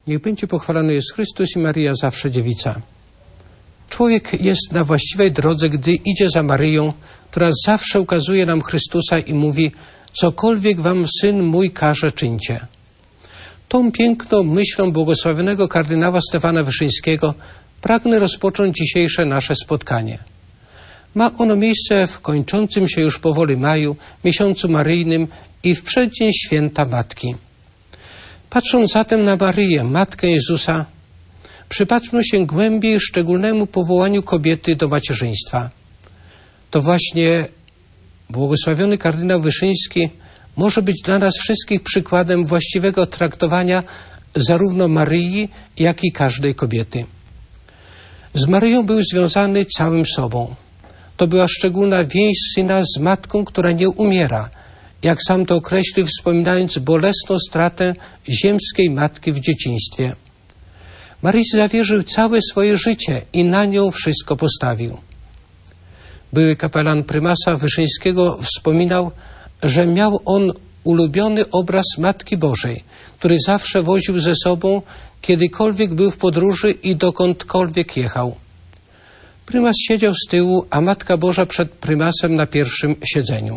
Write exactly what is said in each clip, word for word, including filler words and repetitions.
Niech będzie pochwalony jest Chrystus i Maryja zawsze dziewica. Człowiek jest na właściwej drodze, gdy idzie za Maryją, która zawsze ukazuje nam Chrystusa i mówi: cokolwiek wam Syn mój każe, czyńcie. Tą piękną myślą błogosławionego kardynała Stefana Wyszyńskiego pragnę rozpocząć dzisiejsze nasze spotkanie. Ma ono miejsce w kończącym się już powoli maju, miesiącu maryjnym i w przeddzień święta Matki. Patrząc zatem na Maryję, Matkę Jezusa, przypatrzmy się głębiej szczególnemu powołaniu kobiety do macierzyństwa. To właśnie błogosławiony kardynał Wyszyński może być dla nas wszystkich przykładem właściwego traktowania zarówno Maryi, jak i każdej kobiety. Z Maryją był związany całym sobą. To była szczególna więź Syna z Matką, która nie umiera, jak sam to określił, wspominając bolesną stratę ziemskiej matki w dzieciństwie. Maryi zawierzył całe swoje życie i na nią wszystko postawił. Były kapelan prymasa Wyszyńskiego wspominał, że miał on ulubiony obraz Matki Bożej, który zawsze woził ze sobą, kiedykolwiek był w podróży i dokądkolwiek jechał. Prymas siedział z tyłu, a Matka Boża przed prymasem na pierwszym siedzeniu.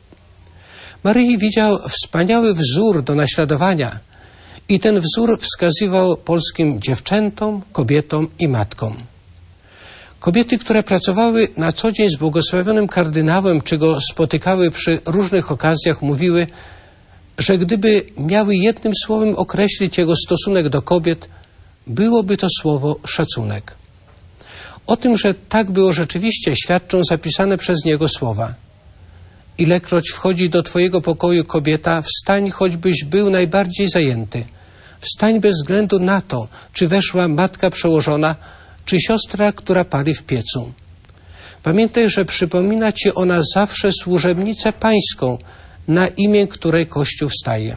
Maryi widział wspaniały wzór do naśladowania i ten wzór wskazywał polskim dziewczętom, kobietom i matkom. Kobiety, które pracowały na co dzień z błogosławionym kardynałem, czy go spotykały przy różnych okazjach, mówiły, że gdyby miały jednym słowem określić jego stosunek do kobiet, byłoby to słowo szacunek. O tym, że tak było rzeczywiście, świadczą zapisane przez niego słowa. Ilekroć wchodzi do twojego pokoju kobieta, wstań, choćbyś był najbardziej zajęty. Wstań bez względu na to, czy weszła matka przełożona, czy siostra, która pali w piecu. Pamiętaj, że przypomina ci ona zawsze służebnicę pańską, na imię której Kościół wstaje.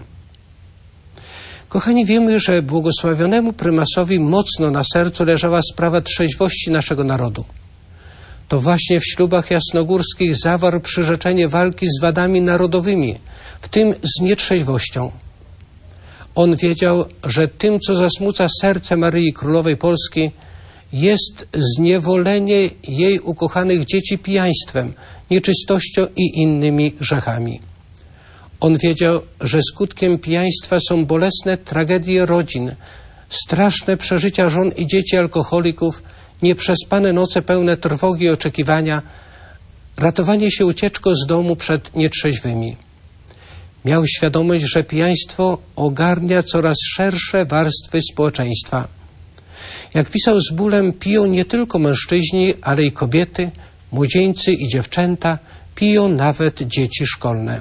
Kochani, wiemy, że błogosławionemu prymasowi mocno na sercu leżała sprawa trzeźwości naszego narodu. To właśnie w ślubach jasnogórskich zawarł przyrzeczenie walki z wadami narodowymi, w tym z nietrzeźwością. On wiedział, że tym, co zasmuca serce Maryi Królowej Polski, jest zniewolenie jej ukochanych dzieci pijaństwem, nieczystością i innymi grzechami. On wiedział, że skutkiem pijaństwa są bolesne tragedie rodzin, straszne przeżycia żon i dzieci alkoholików, nieprzespane noce pełne trwogi i oczekiwania, ratowanie się ucieczką z domu przed nietrzeźwymi. Miał świadomość, że pijaństwo ogarnia coraz szersze warstwy społeczeństwa. Jak pisał z bólem, piją nie tylko mężczyźni, ale i kobiety, młodzieńcy i dziewczęta, piją nawet dzieci szkolne.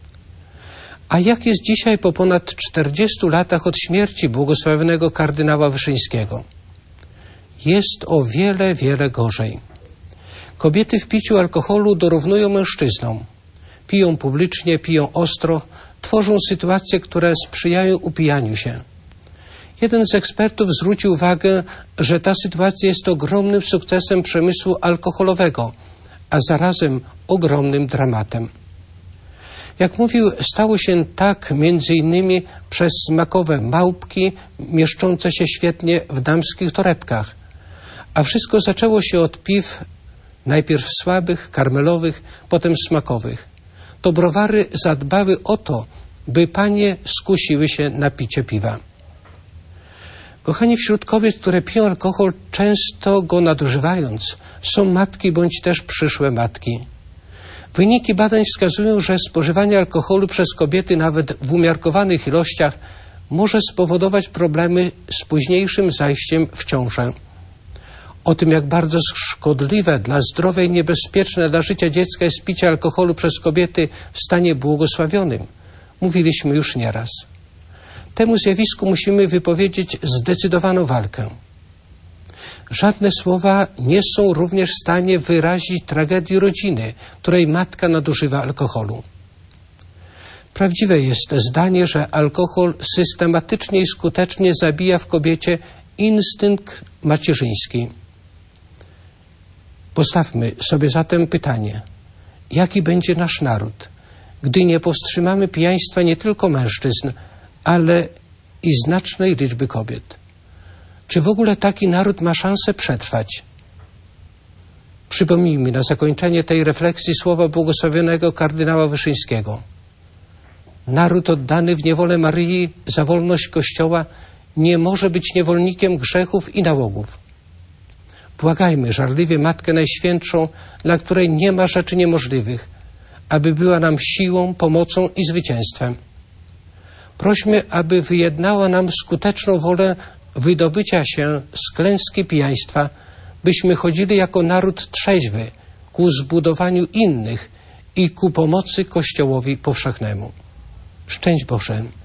A jak jest dzisiaj po ponad czterdziestu latach od śmierci błogosławionego kardynała Wyszyńskiego? Jest o wiele, wiele gorzej. Kobiety w piciu alkoholu dorównują mężczyznom. Piją publicznie, piją ostro, tworzą sytuacje, które sprzyjają upijaniu się. Jeden z ekspertów zwrócił uwagę, że ta sytuacja jest ogromnym sukcesem przemysłu alkoholowego, a zarazem ogromnym dramatem. Jak mówił, stało się tak między innymi przez smakowe małpki mieszczące się świetnie w damskich torebkach, a wszystko zaczęło się od piw, najpierw słabych, karmelowych, potem smakowych. To browary zadbały o to, by panie skusiły się na picie piwa. Kochani, wśród kobiet, które piją alkohol, często go nadużywając, są matki bądź też przyszłe matki. Wyniki badań wskazują, że spożywanie alkoholu przez kobiety nawet w umiarkowanych ilościach może spowodować problemy z późniejszym zajściem w ciążę. O tym, jak bardzo szkodliwe dla zdrowia i niebezpieczne dla życia dziecka jest picie alkoholu przez kobiety w stanie błogosławionym, mówiliśmy już nieraz. Temu zjawisku musimy wypowiedzieć zdecydowaną walkę. Żadne słowa nie są również w stanie wyrazić tragedii rodziny, której matka nadużywa alkoholu. Prawdziwe jest zdanie, że alkohol systematycznie i skutecznie zabija w kobiecie instynkt macierzyński. Postawmy sobie zatem pytanie, jaki będzie nasz naród, gdy nie powstrzymamy pijaństwa nie tylko mężczyzn, ale i znacznej liczby kobiet. Czy w ogóle taki naród ma szansę przetrwać? Przypomnijmy na zakończenie tej refleksji słowa błogosławionego kardynała Wyszyńskiego. Naród oddany w niewolę Maryi za wolność Kościoła nie może być niewolnikiem grzechów i nałogów. Błagajmy żarliwie Matkę Najświętszą, dla której nie ma rzeczy niemożliwych, aby była nam siłą, pomocą i zwycięstwem. Prośmy, aby wyjednała nam skuteczną wolę wydobycia się z klęski pijaństwa, byśmy chodzili jako naród trzeźwy ku zbudowaniu innych i ku pomocy Kościołowi powszechnemu. Szczęść Boże.